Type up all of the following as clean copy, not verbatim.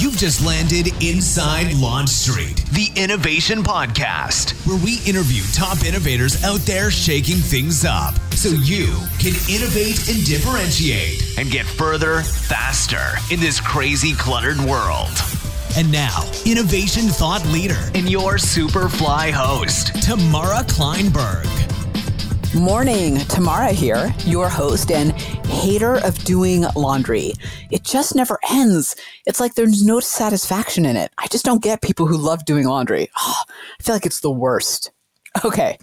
You've just landed inside Launch Street, the Innovation Podcast, where we interview top innovators out there shaking things up so you can innovate and differentiate and get further, faster in this crazy, cluttered world. And now, innovation thought leader and your Superfly host, Tamara Kleinberg. Morning, Tamara here, your host and hater of doing laundry. It just never ends. It's like there's no satisfaction in it. I just don't get people who love doing laundry. Oh, I feel like it's the worst. Okay.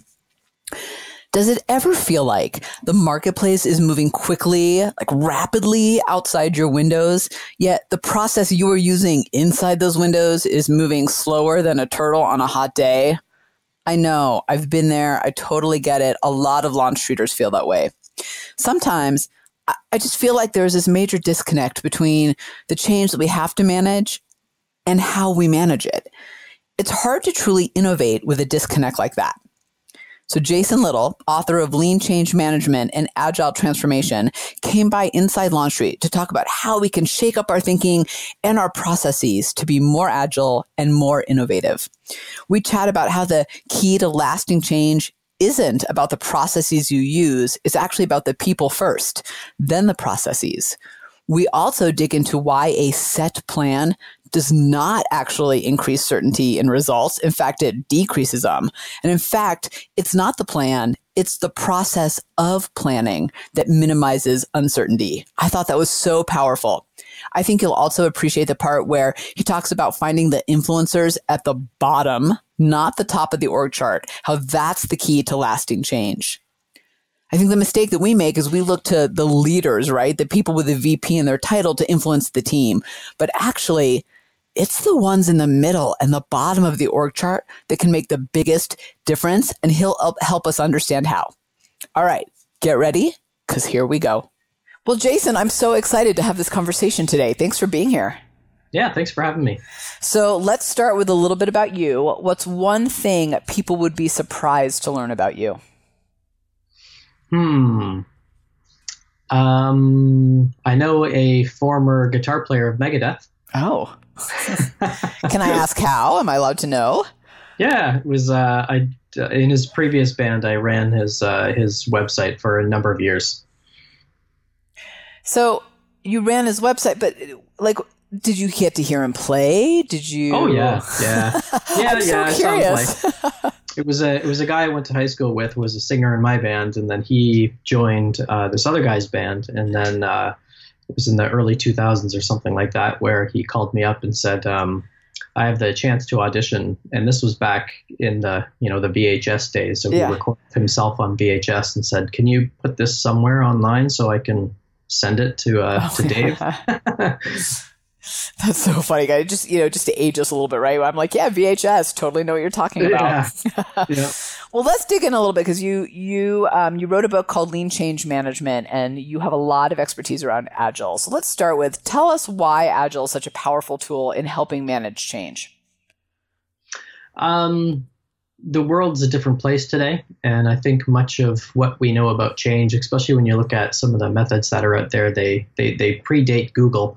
Does it ever feel like the marketplace is moving quickly, like rapidly outside your windows, yet the process you are using inside those windows is moving slower than a turtle on a hot day? I know. I've been there. I totally get it. A lot of launch streeters feel that way. Sometimes I just feel like there's this major disconnect between the change that we have to manage and how we manage it. It's hard to truly innovate with a disconnect like that. So Jason Little, author of Lean Change Management and Agile Transformation, came by Inside Launch Street to talk about how we can shake up our thinking and our processes to be more agile and more innovative. We chat about how the key to lasting change isn't about the processes you use. It's actually about the people first, then the processes. We also dig into why a set plan does not actually increase certainty in results. In fact, it decreases them. And in fact, it's not the plan, it's the process of planning that minimizes uncertainty. I thought that was so powerful. I think you'll also appreciate the part where he talks about finding the influencers at the bottom, not the top of the org chart, how that's the key to lasting change. I think the mistake that we make is we look to the leaders, right? The people with the VP in their title to influence the team. But actually, it's the ones in the middle and the bottom of the org chart that can make the biggest difference, and he'll help us understand how. All right, get ready, because here we go. Well, Jason, I'm so excited to have this conversation today. Thanks for being here. Yeah, thanks for having me. So let's start with a little bit about you. What's one thing people would be surprised to learn about you? I know a former guitar player of Megadeth. Oh. Can I ask how? Am I allowed to know? Yeah, it was in his previous band, I ran his website for a number of years. So you ran his website, but like, did you get to hear him play? Did you? Oh yeah. I'm so curious. It was a guy I went to high school with, who was a singer in my band, and then he joined this other guy's band, and then it was in the early 2000s or something like that, where he called me up and said, I have the chance to audition. And this was back in the VHS days. So he recorded himself on VHS and said, can you put this somewhere online so I can send it to Dave? That's so funny, guys. Just to age us a little bit, right? I'm like, yeah, VHS, totally know what you're talking about. Yeah. Well, let's dig in a little bit, because you wrote a book called Lean Change Management, and you have a lot of expertise around Agile. So let's start with, tell us why Agile is such a powerful tool in helping manage change. The world's a different place today, and I think much of what we know about change, especially when you look at some of the methods that are out there, they predate Google.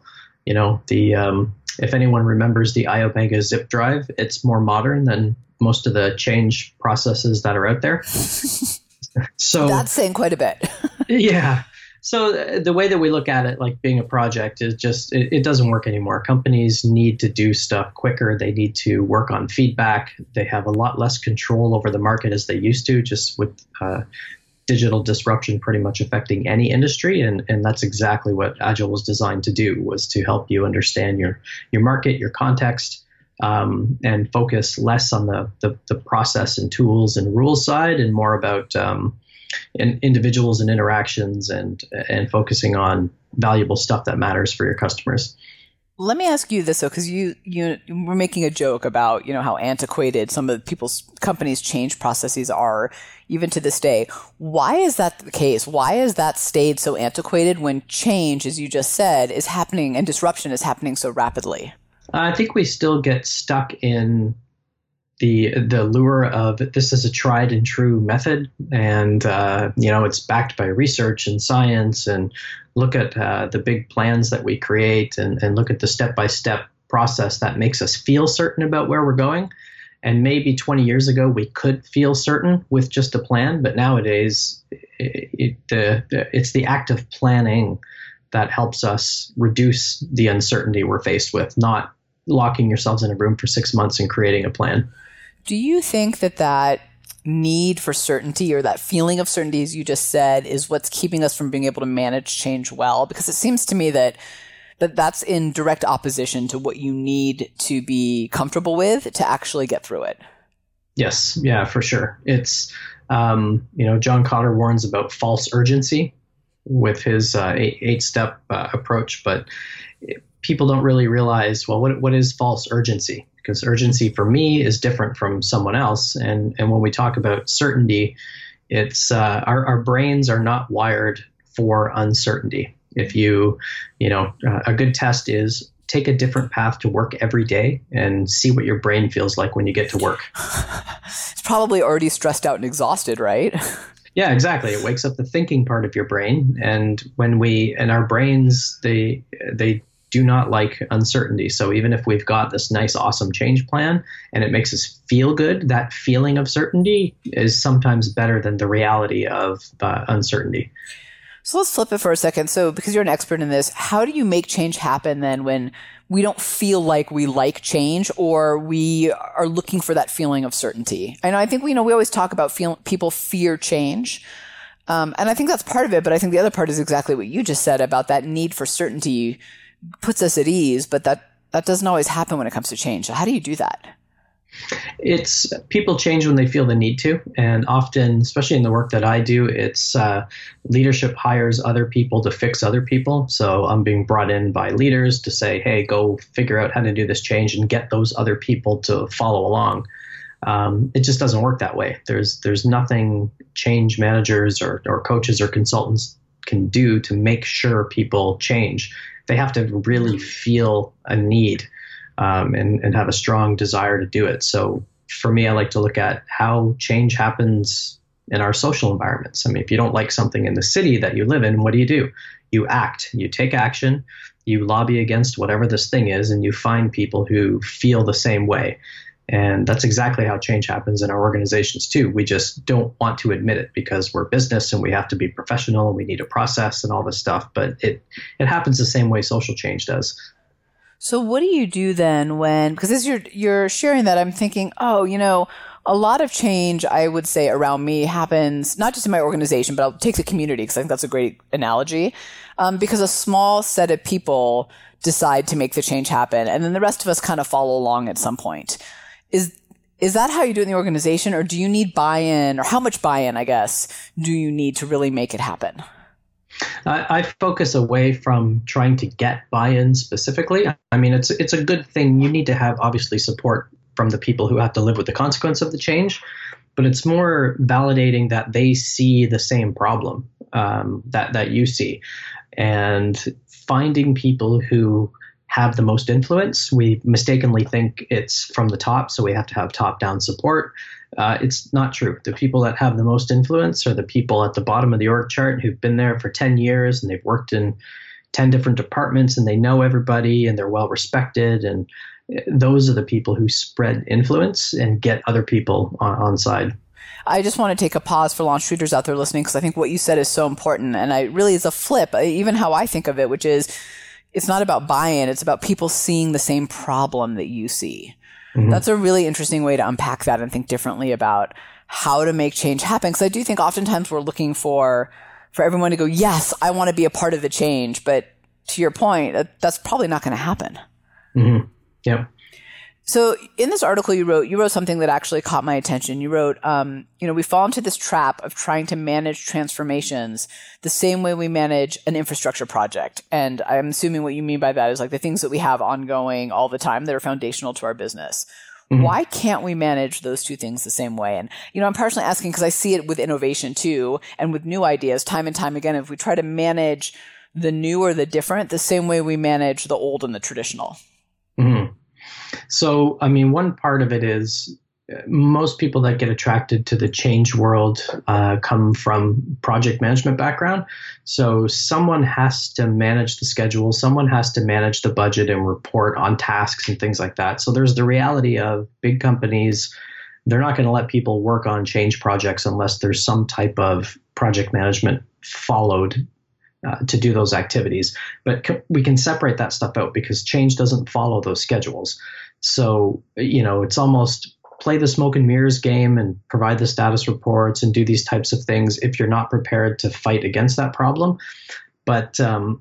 If anyone remembers the iOmega zip drive, it's more modern than most of the change processes that are out there. So that's saying quite a bit. Yeah. So the way that we look at it, like being a project, is just, it doesn't work anymore. Companies need to do stuff quicker. They need to work on feedback. They have a lot less control over the market as they used to, just with digital disruption pretty much affecting any industry. And that's exactly what Agile was designed to do, was to help you understand your market, your context, and focus less on the process and tools and rules side, and more about individuals and interactions, and focusing on valuable stuff that matters for your customers. Let me ask you this, though, because you were making a joke about, how antiquated some of people's companies' change processes are, even to this day. Why is that the case? Why has that stayed so antiquated when change, as you just said, is happening and disruption is happening so rapidly? I think we still get stuck in the lure of this is a tried and true method, and it's backed by research and science, and look at the big plans that we create, and look at the step-by-step process that makes us feel certain about where we're going. And maybe 20 years ago, we could feel certain with just a plan. But nowadays, it's the act of planning that helps us reduce the uncertainty we're faced with, not locking yourselves in a room for 6 months and creating a plan. Do you think that need for certainty, or that feeling of certainty, as you just said, is what's keeping us from being able to manage change well? Because it seems to me that's in direct opposition to what you need to be comfortable with to actually get through it. Yes. Yeah, for sure. It's, John Kotter warns about false urgency with his 8-step approach, but people don't really realize, well, what is false urgency? Because urgency for me is different from someone else. And when we talk about certainty, it's our brains are not wired for uncertainty. If a good test is take a different path to work every day and see what your brain feels like when you get to work. It's probably already stressed out and exhausted, right? Yeah, exactly. It wakes up the thinking part of your brain. And our brains, they do not like uncertainty. So even if we've got this nice, awesome change plan and it makes us feel good, that feeling of certainty is sometimes better than the reality of uncertainty. So let's flip it for a second. So because you're an expert in this, how do you make change happen then when we don't feel like we like change, or we are looking for that feeling of certainty? I know, I think we always talk about people fear change. And I think that's part of it. But I think the other part is exactly what you just said about that need for certainty puts us at ease, but that doesn't always happen when it comes to change. So how do you do that? It's people change when they feel the need to. And often, especially in the work that I do, it's leadership hires other people to fix other people. So I'm being brought in by leaders to say, hey, go figure out how to do this change and get those other people to follow along. It just doesn't work that way. There's nothing change managers or coaches or consultants can do to make sure people change. They have to really feel a need and have a strong desire to do it. So for me, I like to look at how change happens in our social environments. I mean, if you don't like something in the city that you live in, what do? You act, you take action, you lobby against whatever this thing is, and you find people who feel the same way. And that's exactly how change happens in our organizations too. We just don't want to admit it because we're business and we have to be professional and we need a process and all this stuff. But it happens the same way social change does. So what do you do then because as you're sharing that, I'm thinking, a lot of change, I would say, around me happens not just in my organization, but I'll take the community because I think that's a great analogy. Because a small set of people decide to make the change happen, and then the rest of us kind of follow along at some point. Is that how you do it in the organization, or do you need buy-in, or how much buy-in, I guess, do you need to really make it happen? I focus away from trying to get buy-in specifically. I mean, it's a good thing. You need to have, obviously, support from the people who have to live with the consequence of the change, but it's more validating that they see the same problem that you see, and finding people who have the most influence. We mistakenly think it's from the top, so we have to have top-down support. It's not true. The people that have the most influence are the people at the bottom of the org chart who've been there for 10 years and they've worked in 10 different departments and they know everybody and they're well respected. And those are the people who spread influence and get other people on side. I just want to take a pause for launch leaders out there listening, because I think what you said is so important. And it really is a flip, even how I think of it, which is it's not about buy-in. It's about people seeing the same problem that you see. Mm-hmm. That's a really interesting way to unpack that and think differently about how to make change happen. Because I do think oftentimes we're looking for everyone to go, yes, I want to be a part of the change. But to your point, that's probably not going to happen. Mm-hmm. Yep. So in this article you wrote something that actually caught my attention. You wrote, we fall into this trap of trying to manage transformations the same way we manage an infrastructure project. And I'm assuming what you mean by that is like the things that we have ongoing all the time that are foundational to our business. Mm-hmm. Why can't we manage those two things the same way? And, I'm personally asking because I see it with innovation too, and with new ideas time and time again, if we try to manage the new or the different the same way we manage the old and the traditional. Mm-hmm. So, I mean, one part of it is most people that get attracted to the change world come from project management background. So someone has to manage the schedule, someone has to manage the budget and report on tasks and things like that. So there's the reality of big companies. They're not going to let people work on change projects unless there's some type of project management followed to do those activities. But we can separate that stuff out because change doesn't follow those schedules. So, it's almost play the smoke and mirrors game and provide the status reports and do these types of things if you're not prepared to fight against that problem. But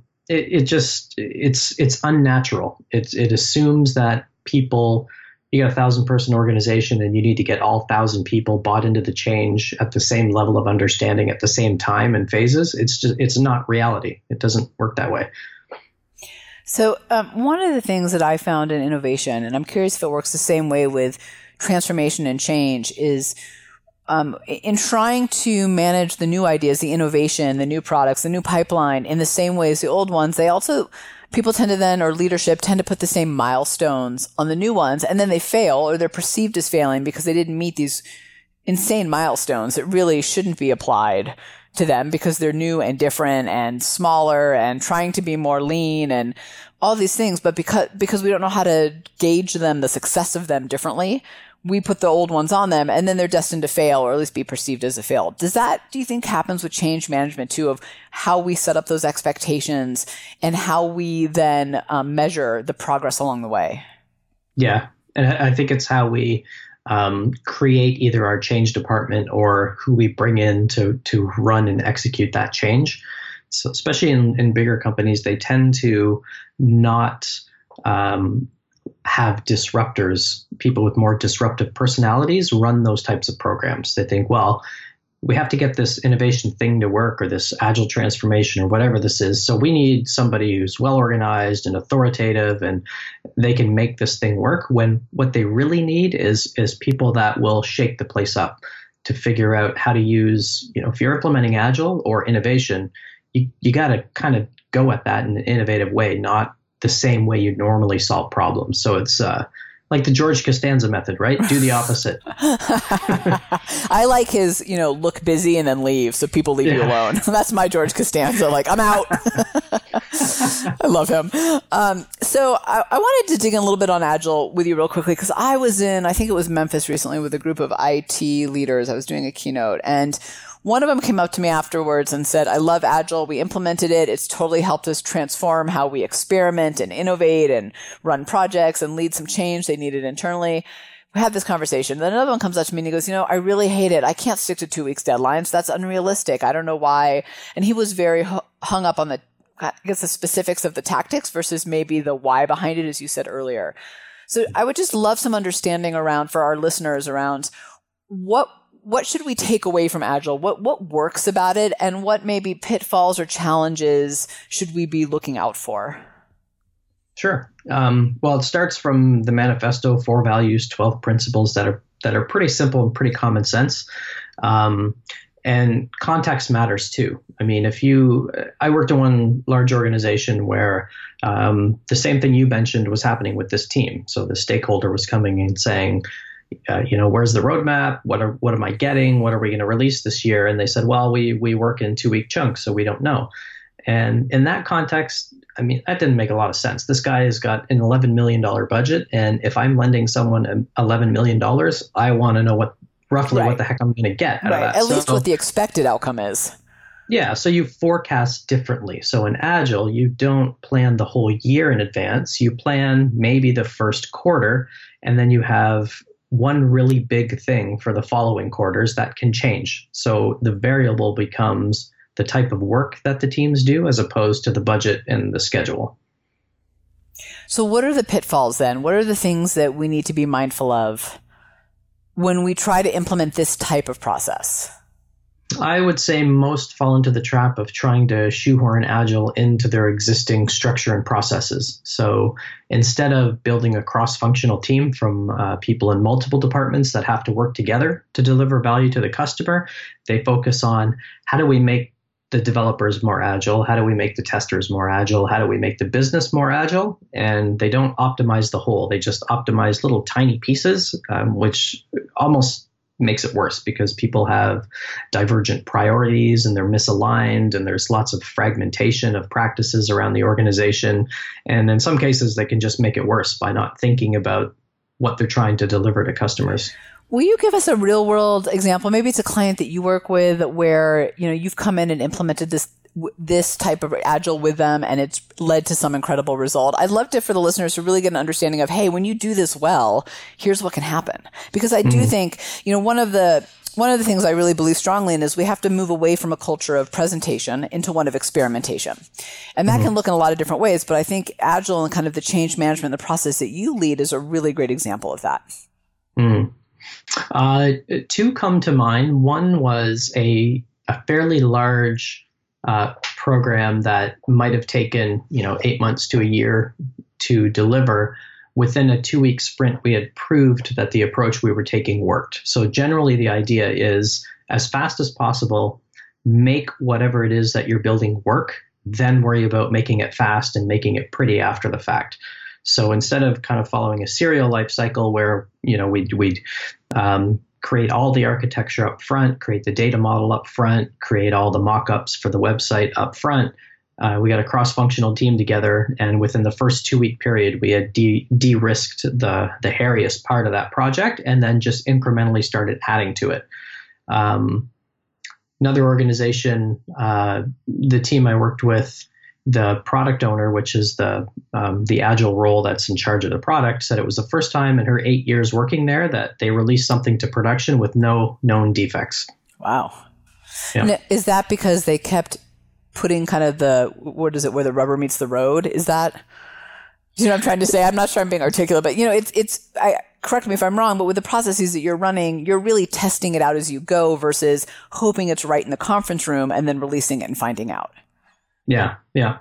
it's unnatural. It assumes that people, you got a 1,000-person organization and you need to get all 1,000 people bought into the change at the same level of understanding at the same time and phases. It's not reality. It doesn't work that way. So one of the things that I found in innovation, and I'm curious if it works the same way with transformation and change, is in trying to manage the new ideas, the innovation, the new products, the new pipeline in the same way as the old ones, people tend to then, or leadership tend to put the same milestones on the new ones, and then they fail or they're perceived as failing because they didn't meet these insane milestones that really shouldn't be applied to them because they're new and different and smaller and trying to be more lean and all these things. But because we don't know how to gauge them, the success of them differently, we put the old ones on them and then they're destined to fail or at least be perceived as a fail. Do you think happens with change management too, of how we set up those expectations and how we then measure the progress along the way? Yeah. And I think it's how we create either our change department or who we bring in to run and execute that change. So especially in bigger companies, they tend to not have disruptors, people with more disruptive personalities run those types of programs. They think, well, we have to get this innovation thing to work or this agile transformation or whatever this is. So we need somebody who's well organized and authoritative and they can make this thing work, when what they really need is people that will shake the place up to figure out how to use, if you're implementing agile or innovation, you got to kind of go at that in an innovative way, not the same way you normally solve problems. So it's like the George Costanza method, right? Do the opposite. I like his, look busy and then leave so people leave you alone. That's my George Costanza. Like, I'm out. I love him. So I wanted to dig in a little bit on Agile with you real quickly because I think it was Memphis recently with a group of IT leaders. I was doing a keynote and one of them came up to me afterwards and said, I love Agile. We implemented it. It's totally helped us transform how we experiment and innovate and run projects and lead some change they needed internally. We had this conversation. Then another one comes up to me and he goes, I really hate it. I can't stick to 2 weeks deadlines. That's unrealistic. I don't know why. And he was very hung up on the specifics of the tactics versus maybe the why behind it, as you said earlier. So I would just love some understanding for our listeners around what should we take away from Agile? What works about it, and what maybe pitfalls or challenges should we be looking out for? Sure. Well, it starts from the manifesto, 4 values, 12 principles that are pretty simple and pretty common sense. And context matters too. I mean, I worked in one large organization where the same thing you mentioned was happening with this team. So the stakeholder was coming and saying, where's the roadmap? What am I getting? What are we going to release this year? And they said, well, we work in 2-week chunks, so we don't know. And in that context, I mean, that didn't make a lot of sense. This guy has got an $11 million budget. And if I'm lending someone $11 million, I want to know what the heck I'm going to get out of that. At least what the expected outcome is. Yeah. So you forecast differently. So in Agile, you don't plan the whole year in advance. You plan maybe the first quarter, and then you have one really big thing for the following quarters that can change. So the variable becomes the type of work that the teams do as opposed to the budget and the schedule. So what are the pitfalls then? What are the things that we need to be mindful of when we try to implement this type of process? I would say most fall into the trap of trying to shoehorn Agile into their existing structure and processes. So instead of building a cross-functional team from people in multiple departments that have to work together to deliver value to the customer, they focus on how do we make the developers more agile? How do we make the testers more agile? How do we make the business more agile? And they don't optimize the whole. They just optimize little tiny pieces, which almost makes it worse because people have divergent priorities and they're misaligned and there's lots of fragmentation of practices around the organization. And in some cases, they can just make it worse by not thinking about what they're trying to deliver to customers. Will you give us a real world example? Maybe it's a client that you work with where, you've come in and implemented this type of agile with them and it's led to some incredible result. I'd love for the listeners to really get an understanding of, hey, when you do this well, here's what can happen. Because I do think, one of the things I really believe strongly in is we have to move away from a culture of presentation into one of experimentation. And that can look in a lot of different ways, but I think agile and kind of the change management, the process that you lead is a really great example of that. Two come to mind. One was a fairly large program that might have taken 8 months to a year to deliver. Within a 2-week sprint, we had proved that the approach we were taking worked. So generally, the idea is as fast as possible, make whatever it is that you're building work, then worry about making it fast and making it pretty after the fact. So instead of kind of following a serial life cycle where, we'd create all the architecture up front, create the data model up front, create all the mock-ups for the website up front, we got a cross-functional team together. And within the first 2-week period, we had de-risked the hairiest part of that project and then just incrementally started adding to it. Another organization, the team I worked with, the product owner, which is the agile role that's in charge of the product, said it was the first time in her 8 years working there that they released something to production with no known defects. Wow. Yeah. Now, is that because they kept putting kind of where the rubber meets the road? Is that, what I'm trying to say? I'm not sure I'm being articulate, but correct me if I'm wrong, but with the processes that you're running, you're really testing it out as you go versus hoping it's right in the conference room and then releasing it and finding out. Yeah.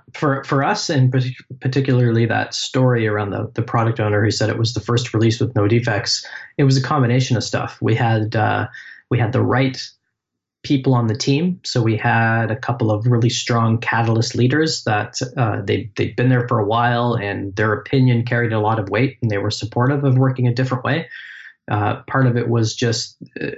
For us, and particularly that story around the product owner who said it was the first release with no defects, it was a combination of stuff. We had the right people on the team. So we had a couple of really strong catalyst leaders that they'd been there for a while and their opinion carried a lot of weight and they were supportive of working a different way. Part of it was just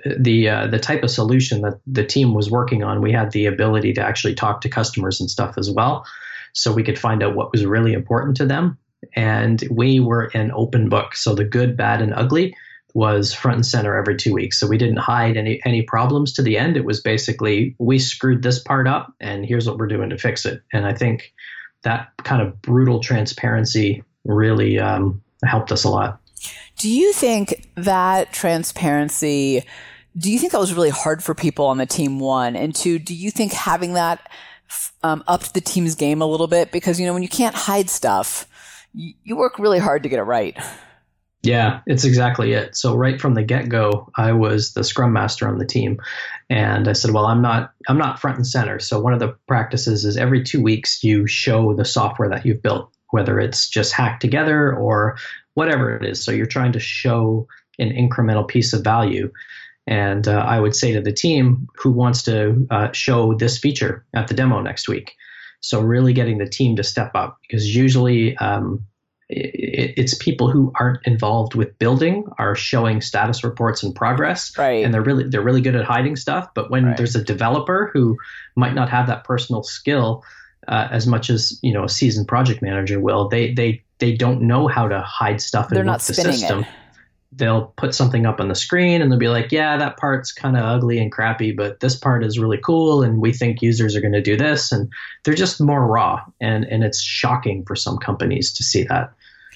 the type of solution that the team was working on. We had the ability to actually talk to customers and stuff as well. So we could find out what was really important to them. And we were an open book. So the good, bad, and ugly was front and center every 2 weeks. So we didn't hide any problems to the end. It was basically, we screwed this part up and here's what we're doing to fix it. And I think that kind of brutal transparency really helped us a lot. Do you think that transparency, that was really hard for people on the team, one? And two, do you think having that upped the team's game a little bit? Because, when you can't hide stuff, you work really hard to get it right. Yeah, it's exactly it. So right from the get-go, I was the scrum master on the team. And I said, well, I'm not front and center. So one of the practices is every 2 weeks, you show the software that you've built, whether it's just hacked together or whatever it is. So you're trying to show an incremental piece of value. And I would say to the team, who wants to show this feature at the demo next week? So really getting the team to step up, because usually it's people who aren't involved with building are showing status reports and progress. Right. And they're really good at hiding stuff. But when there's a developer who might not have that personal skill as much as a seasoned project manager will, they don't know how to hide stuff in the system. It. They'll put something up on the screen and they'll be like, yeah, that part's kind of ugly and crappy, but this part is really cool and we think users are going to do this. And they're just more raw. And it's shocking for some companies to see that.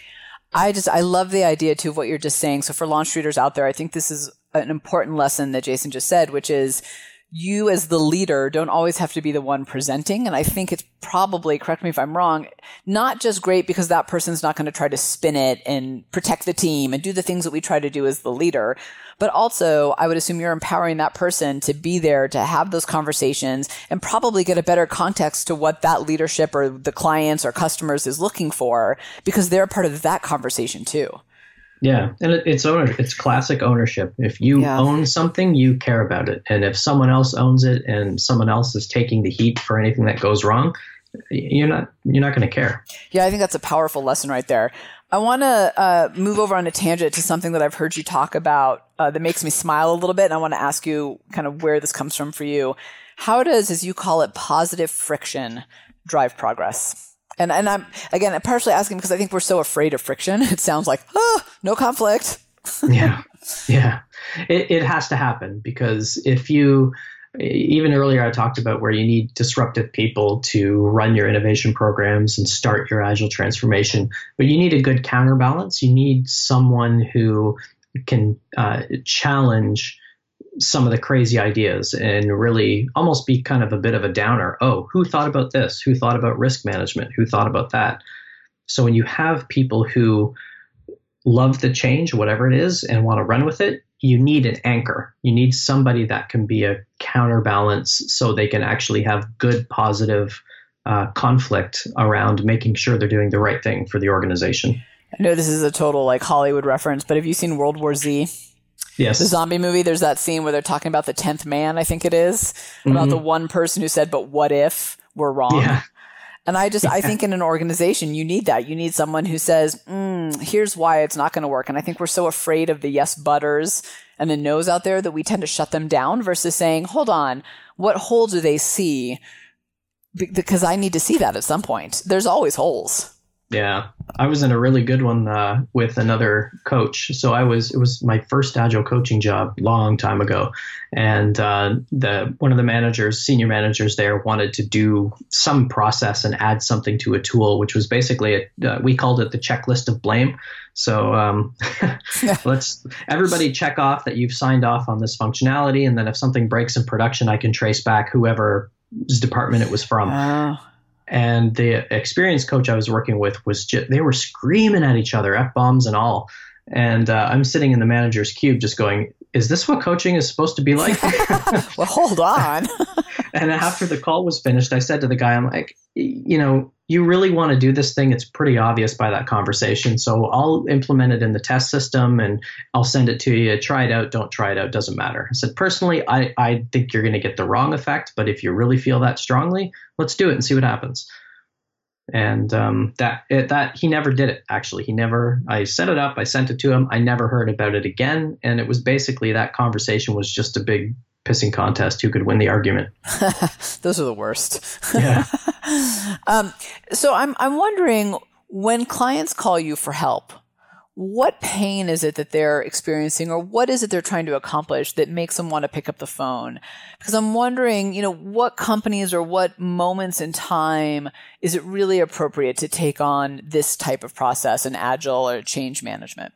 I love the idea too of what you're just saying. So for launch readers out there, I think this is an important lesson that Jason just said, which is you as the leader don't always have to be the one presenting. And I think it's probably, correct me if I'm wrong, not just great because that person's not going to try to spin it and protect the team and do the things that we try to do as the leader, but also I would assume you're empowering that person to be there to have those conversations and probably get a better context to what that leadership or the clients or customers is looking for because they're part of that conversation too. Yeah, and it's classic ownership. If you own something, you care about it, and if someone else owns it and someone else is taking the heat for anything that goes wrong, you're not going to care. Yeah, I think that's a powerful lesson right there. I want to move over on a tangent to something that I've heard you talk about that makes me smile a little bit, and I want to ask you kind of where this comes from for you. How does, as you call it, positive friction drive progress? And I'm partially asking because I think we're so afraid of friction. It sounds like, no conflict. Yeah. It has to happen, because even earlier I talked about where you need disruptive people to run your innovation programs and start your agile transformation, but you need a good counterbalance. You need someone who can challenge some of the crazy ideas and really almost be kind of a bit of a downer. Oh, who thought about this? Who thought about risk management? Who thought about that? So when you have people who love the change, whatever it is, and want to run with it, you need an anchor. You need somebody that can be a counterbalance so they can actually have good, positive conflict around making sure they're doing the right thing for the organization. I know this is a total like Hollywood reference, but have you seen World War Z? Yes. The zombie movie, there's that scene where they're talking about the 10th man, I think it is, about the one person who said, but what if we're wrong? Yeah. And I think in an organization, you need that. You need someone who says, here's why it's not going to work. And I think we're so afraid of the yes butters and the no's out there that we tend to shut them down versus saying, hold on, what hole do they see? Because I need to see that at some point. There's always holes. Yeah, I was in a really good one with another coach. So it was my first agile coaching job long time ago, and one of the senior managers there, wanted to do some process and add something to a tool, which was basically we called it the checklist of blame. So let's everybody check off that you've signed off on this functionality, and then if something breaks in production, I can trace back whoever's department it was from. And the experienced coach I was working with they were screaming at each other, F-bombs and all. And I'm sitting in the manager's cube just going, is this what coaching is supposed to be like? Well, hold on. And after the call was finished, I said to the guy, I'm like, you really want to do this thing? It's pretty obvious by that conversation. So I'll implement it in the test system and I'll send it to you. Try it out. Don't try it out. Doesn't matter. I said, personally, I think you're going to get the wrong effect. But if you really feel that strongly, let's do it and see what happens. And that he never did it, actually. I set it up. I sent it to him. I never heard about it again. And it was basically that conversation was just a big pissing contest who could win the argument. Those are the worst. Yeah. So I'm wondering, when clients call you for help, what pain is it that they're experiencing, or what is it they're trying to accomplish that makes them want to pick up the phone? Because I'm wondering, what companies or what moments in time is it really appropriate to take on this type of process in agile or change management?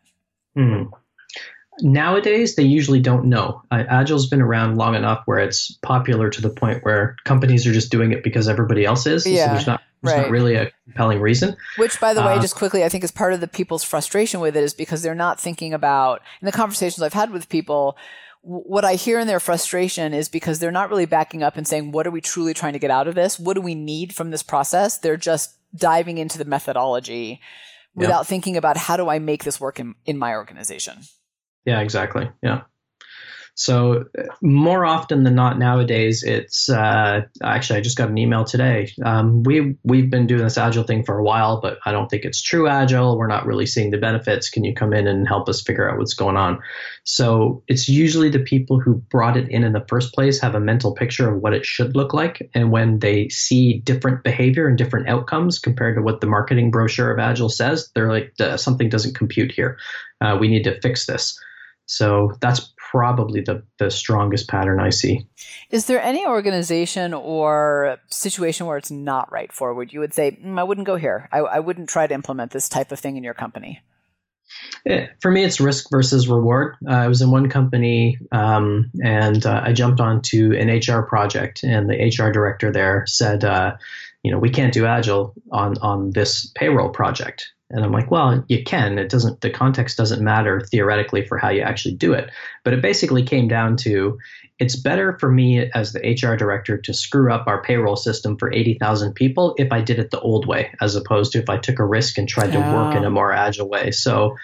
Nowadays, they usually don't know. Agile's been around long enough where it's popular to the point where companies are just doing it because everybody else is. Yeah, so there's not really a compelling reason. Which, by the way, just quickly, I think is part of the people's frustration with it is because they're not thinking about, in the conversations I've had with people, what I hear in their frustration is because they're not really backing up and saying, what are we truly trying to get out of this? What do we need from this process? They're just diving into the methodology without thinking about how do I make this work in my organization? Yeah, exactly. Yeah. So more often than not nowadays, it's actually, I just got an email today. We've been doing this Agile thing for a while, but I don't think it's true Agile. We're not really seeing the benefits. Can you come in and help us figure out what's going on? So it's usually the people who brought it in the first place have a mental picture of what it should look like. And when they see different behavior and different outcomes compared to what the marketing brochure of Agile says, they're like, something doesn't compute here. We need to fix this. So that's probably the strongest pattern I see. Is there any organization or situation where it's not right forward? You would say, I wouldn't go here. I wouldn't try to implement this type of thing in your company. For me, it's risk versus reward. I was in one company and I jumped onto an HR project, and the HR director there said, we can't do Agile on this payroll project. And I'm like, well, you can. The context doesn't matter theoretically for how you actually do it. But it basically came down to, it's better for me as the HR director to screw up our payroll system for 80,000 people if I did it the old way, as opposed to if I took a risk and tried to work in a more agile way. So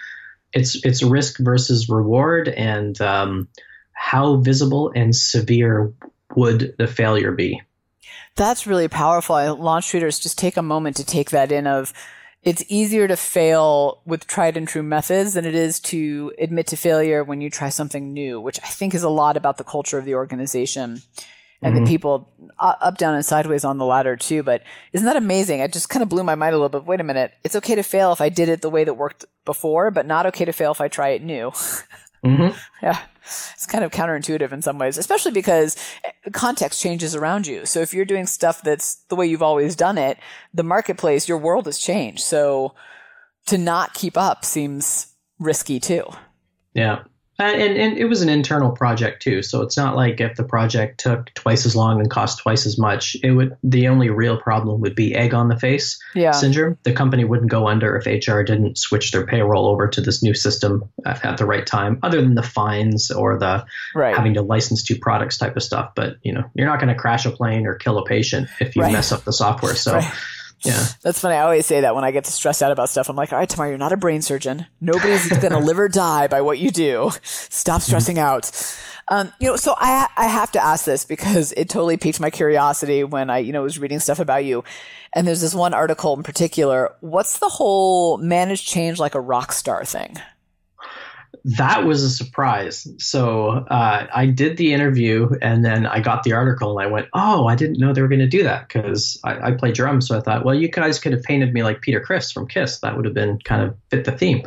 It's risk versus reward, and how visible and severe would the failure be? That's really powerful. Launch treaters, just take a moment to take that in of, it's easier to fail with tried and true methods than it is to admit to failure when you try something new, which I think is a lot about the culture of the organization and the people up, down, and sideways on the ladder too. But isn't that amazing? It just kind of blew my mind a little bit. Wait a minute. It's okay to fail if I did it the way that worked before, but not okay to fail if I try it new. Yeah. It's kind of counterintuitive in some ways, especially because context changes around you. So if you're doing stuff that's the way you've always done it, the marketplace, your world has changed. So to not keep up seems risky too. Yeah. And it was an internal project too. So it's not like if the project took twice as long and cost twice as much, the only real problem would be egg on the face syndrome. The company wouldn't go under if HR didn't switch their payroll over to this new system at the right time, other than the fines or the having to license 2 products type of stuff. But you're not going to crash a plane or kill a patient if you mess up the software. So yeah. That's funny. I always say that when I get stressed out about stuff. I'm like, all right, Tamar, you're not a brain surgeon. Nobody's going to live or die by what you do. Stop stressing out. So I have to ask this because it totally piqued my curiosity when I, was reading stuff about you. And there's this one article in particular. What's the whole manage change like a rock star thing? That was a surprise. So I did the interview and then I got the article and I went, oh, I didn't know they were going to do that because I play drums. So I thought, well, you guys could have painted me like Peter Criss from Kiss. That would have been kind of fit the theme.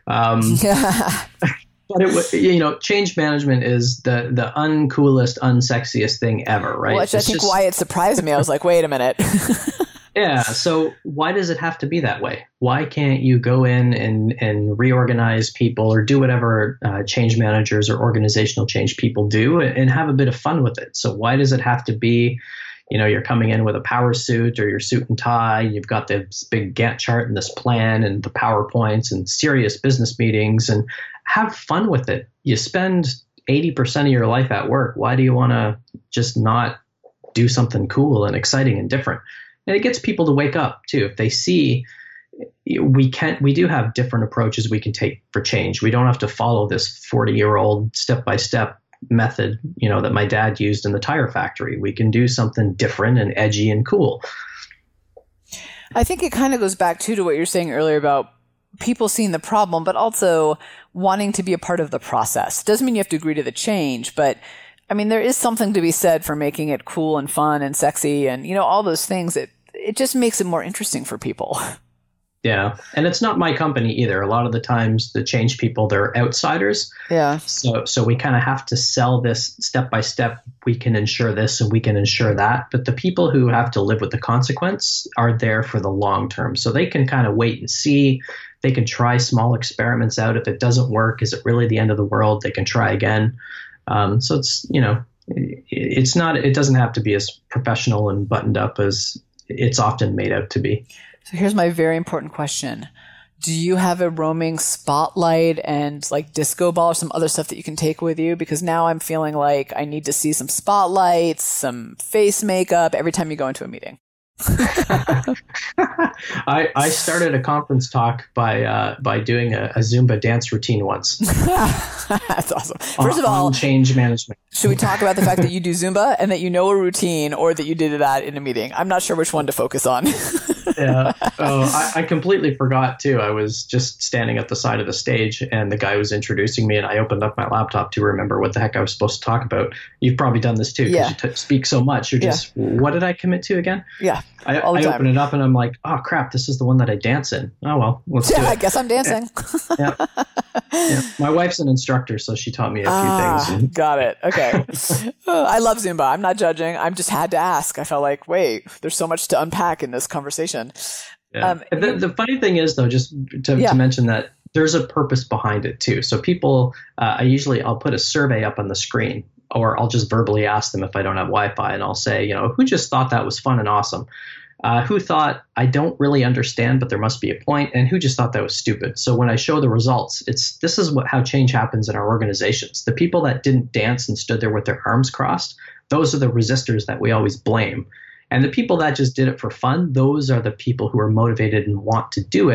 But it was, change management is the uncoolest, unsexiest thing ever, right? Which I think why it surprised me. I was like, wait a minute. Yeah. So why does it have to be that way? Why can't you go in and reorganize people or do whatever change managers or organizational change people do and have a bit of fun with it? So why does it have to be, you're coming in with a power suit or your suit and tie, you've got this big Gantt chart and this plan and the PowerPoints and serious business meetings, and have fun with it. You spend 80% of your life at work. Why do you want to just not do something cool and exciting and different? And it gets people to wake up too. If they see we do have different approaches we can take for change. We don't have to follow this 40-year-old step-by-step method, that my dad used in the tire factory. We can do something different and edgy and cool. I think it kind of goes back to what you're saying earlier about people seeing the problem, but also wanting to be a part of the process. Doesn't mean you have to agree to the change, but I mean, there is something to be said for making it cool and fun and sexy and, all those things. It just makes it more interesting for people. Yeah. And it's not my company either. A lot of the times the change people, they're outsiders. Yeah. So we kind of have to sell this step by step. We can ensure this and we can ensure that. But the people who have to live with the consequence are there for the long term. So they can kind of wait and see. They can try small experiments out. If it doesn't work, is it really the end of the world? They can try again. So it's, it's not, it doesn't have to be as professional and buttoned up as it's often made out to be. So here's my very important question. Do you have a roaming spotlight and like disco ball or some other stuff that you can take with you? Because now I'm feeling like I need to see some spotlights, some face makeup every time you go into a meeting. I started a conference talk by doing a Zumba dance routine once. That's awesome. First of all, change management. Should we talk about the fact that you do Zumba and that you know a routine, or that you did that in a meeting? I'm not sure which one to focus on. Yeah. Oh, I completely forgot too. I was just standing at the side of the stage and the guy was introducing me and I opened up my laptop to remember what the heck I was supposed to talk about. You've probably done this too because you speak so much. You're just, what did I commit to again? Yeah. I open it up and I'm like, oh crap, this is the one that I dance in. Oh, well, let's do it. I guess I'm dancing. Yeah. My wife's an instructor, so she taught me a few things. Got it. Okay. I love Zumba. I'm not judging. I'm just had to ask. I felt like, wait, there's so much to unpack in this conversation. Yeah. The funny thing is, though, just to mention that there's a purpose behind it, too. So people, I'll put a survey up on the screen, or I'll just verbally ask them if I don't have Wi-Fi, and I'll say, who just thought that was fun and awesome? Who thought, I don't really understand, but there must be a point, and who just thought that was stupid? So when I show the results, this is how change happens in our organizations. The people that didn't dance and stood there with their arms crossed, those are the resistors that we always blame. And the people that just did it for fun, those are the people who are motivated and want to do it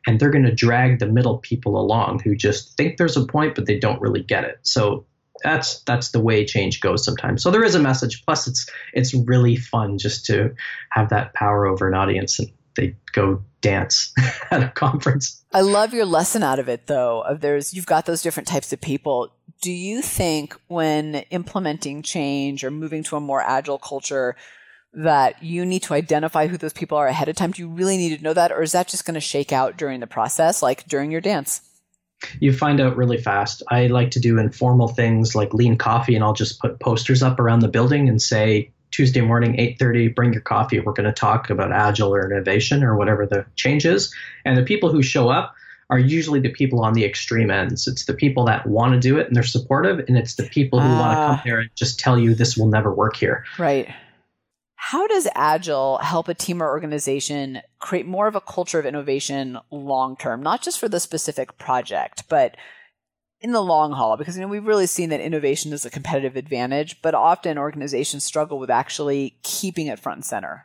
and they're going to drag the middle people along who just think there's a point, but they don't really get it. So that's the way change goes sometimes. So there is a message. Plus, it's really fun just to have that power over an audience, and they go dance at a conference. I love your lesson out of it, though. You've got those different types of people. Do you think when implementing change or moving to a more agile culture that you need to identify who those people are ahead of time? Do you really need to know that, or is that just going to shake out during the process, like during your dance? You find out really fast. I like to do informal things like lean coffee, and I'll just put posters up around the building and say, Tuesday morning, 8:30, bring your coffee. We're going to talk about agile or innovation or whatever the change is. And the people who show up are usually the people on the extreme ends. It's the people that want to do it and they're supportive, and it's the people who want to come there and just tell you this will never work here. Right. How does Agile help a team or organization create more of a culture of innovation long term, not just for the specific project, but in the long haul? Because we've really seen that innovation is a competitive advantage, but often organizations struggle with actually keeping it front and center.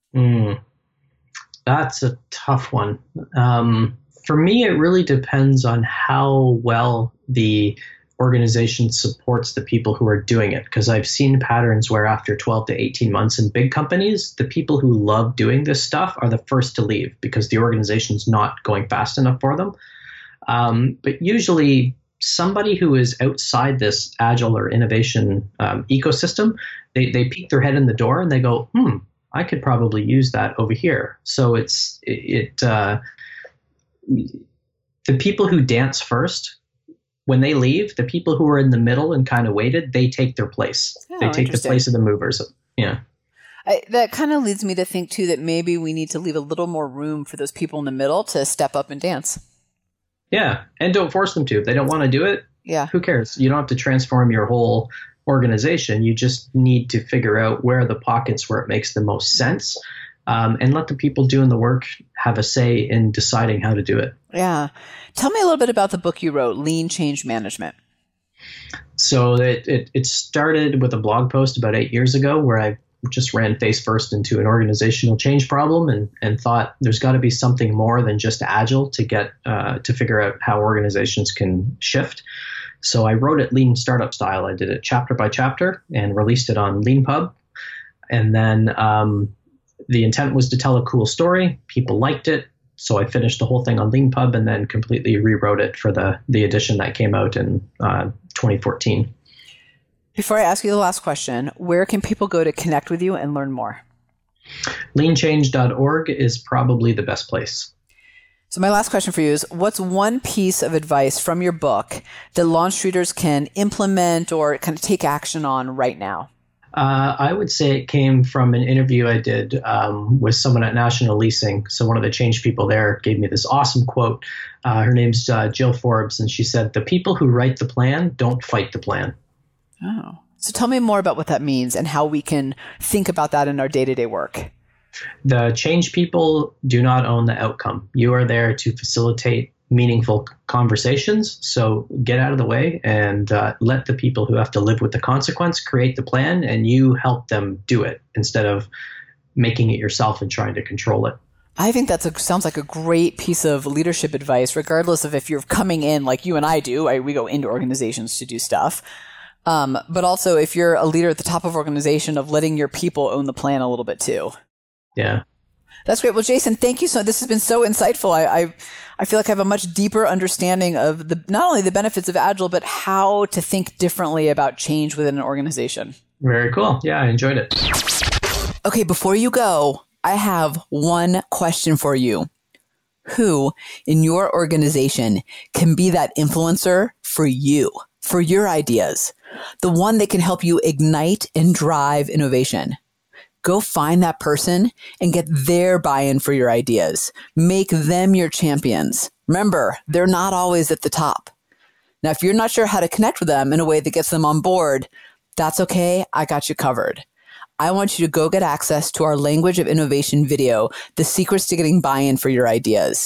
That's a tough one. For me, it really depends on how well the organization supports the people who are doing it. Because I've seen patterns where after 12 to 18 months in big companies, the people who love doing this stuff are the first to leave because the organization's not going fast enough for them. But usually somebody who is outside this agile or innovation ecosystem, they peek their head in the door and they go, I could probably use that over here. So the people who dance first, when they leave, the people who are in the middle and kind of waited, they take their place. They take the place of the movers. Yeah. That kind of leads me to think, too, that maybe we need to leave a little more room for those people in the middle to step up and dance. Yeah. And don't force them to. If they don't want to do it, who cares? You don't have to transform your whole organization. You just need to figure out where are the pockets where it makes the most sense, and let the people doing the work have a say in deciding how to do it. Yeah. Tell me a little bit about the book you wrote, Lean Change Management. So it started with a blog post about 8 years ago where I just ran face first into an organizational change problem and thought there's got to be something more than just agile to get to figure out how organizations can shift. So I wrote it lean startup style. I did it chapter by chapter and released it on LeanPub. And then the intent was to tell a cool story. People liked it. So I finished the whole thing on LeanPub and then completely rewrote it for the edition that came out in 2014. Before I ask you the last question, where can people go to connect with you and learn more? Leanchange.org is probably the best place. So my last question for you is, what's one piece of advice from your book that Lawn Streeters can implement or kind of take action on right now? I would say it came from an interview I did with someone at National Leasing. So one of the change people there gave me this awesome quote. Her name's Jill Forbes, and she said, "The people who write the plan don't fight the plan." Oh, so tell me more about what that means and how we can think about that in our day-to-day work. The change people do not own the outcome. You are there to facilitate meaningful conversations. So get out of the way and let the people who have to live with the consequence create the plan, and you help them do it instead of making it yourself and trying to control it. I think sounds like a great piece of leadership advice, regardless of if you're coming in like you and I do. We go into organizations to do stuff. But also if you're a leader at the top of organization, of letting your people own the plan a little bit too. Yeah. That's great. Well, Jason, thank you. This has been so insightful. I feel like I have a much deeper understanding of not only the benefits of Agile, but how to think differently about change within an organization. Very cool. Yeah, I enjoyed it. Okay, before you go, I have one question for you. Who in your organization can be that influencer for you, for your ideas? The one that can help you ignite and drive innovation. Go find that person and get their buy-in for your ideas. Make them your champions. Remember, they're not always at the top. Now, if you're not sure how to connect with them in a way that gets them on board, that's okay. I got you covered. I want you to go get access to our Language of Innovation video, The Secrets to Getting Buy-in for Your Ideas.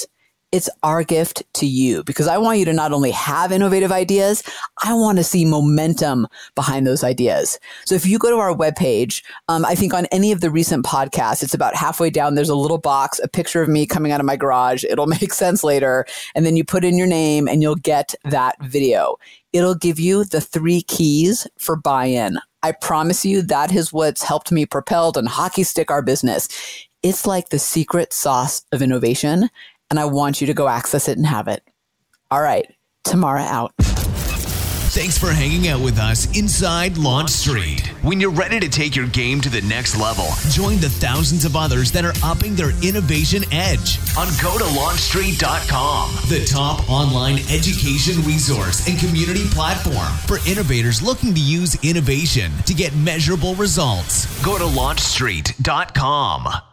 It's our gift to you because I want you to not only have innovative ideas, I want to see momentum behind those ideas. So if you go to our webpage, I think on any of the recent podcasts, it's about halfway down, there's a little box, a picture of me coming out of my garage. It'll make sense later. And then you put in your name and you'll get that video. It'll give you the 3 keys for buy-in. I promise you that is what's helped me propel and hockey stick our business. It's like the secret sauce of innovation, and I want you to go access it and have it. All right, Tamara out. Thanks for hanging out with us inside Launch Street. When you're ready to take your game to the next level, join the thousands of others that are upping their innovation edge on GoToLaunchStreet.com, the top online education resource and community platform for innovators looking to use innovation to get measurable results. Go to LaunchStreet.com.